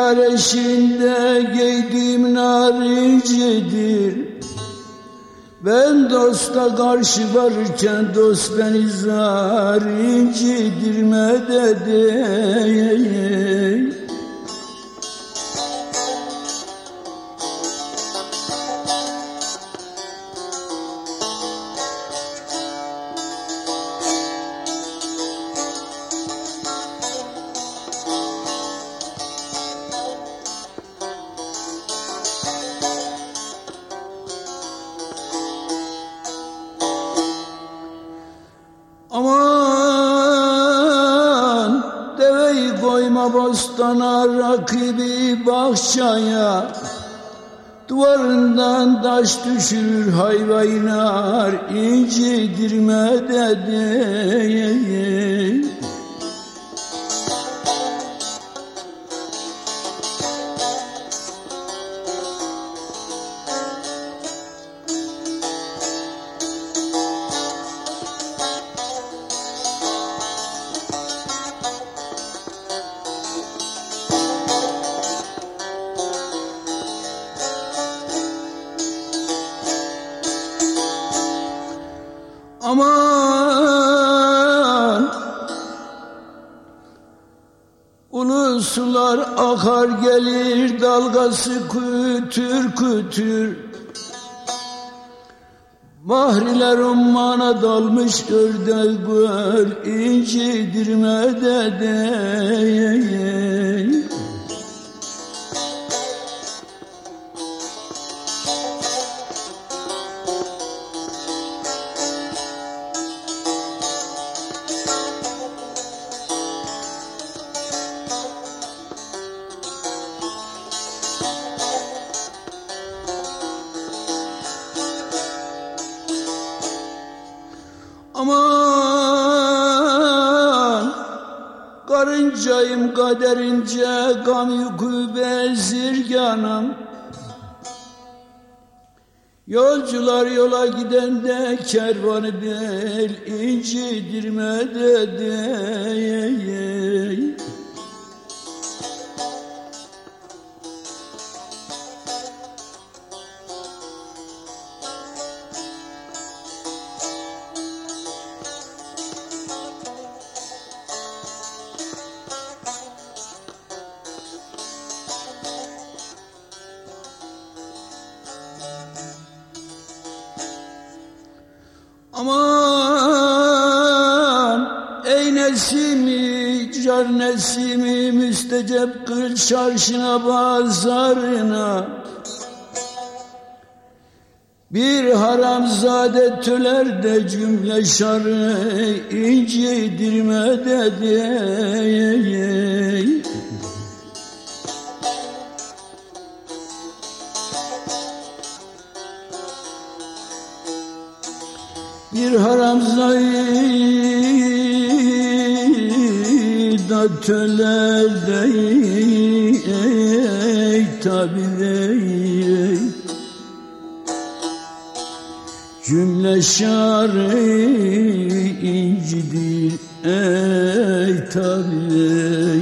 yar eşinde giydiğim narincidir. Ben dosta karşı varırken dost beni zar incidirme dedi. Aman deveyi koyma bostana, rakibi bahçaya, duvarından taş düşürür hayva iner, incidirme dedi. Aman ulu sular akar gelir, dalgası kütür kütür. Mahriler ummana dalmış, ördek göl incidirme dedi. Aman karıncayım kaderince, gam yükü bezirganım. Yolcular yola gidende kervanı bel incidirme dedi. Aman ey nesimi, car nesimi, müstecep kıl çarşına pazarına. Bir haramzade töler de cümle şarı incidirme dedi. Bir haramzade töler de tabi değil. Cümle şarı incidir ey tabi.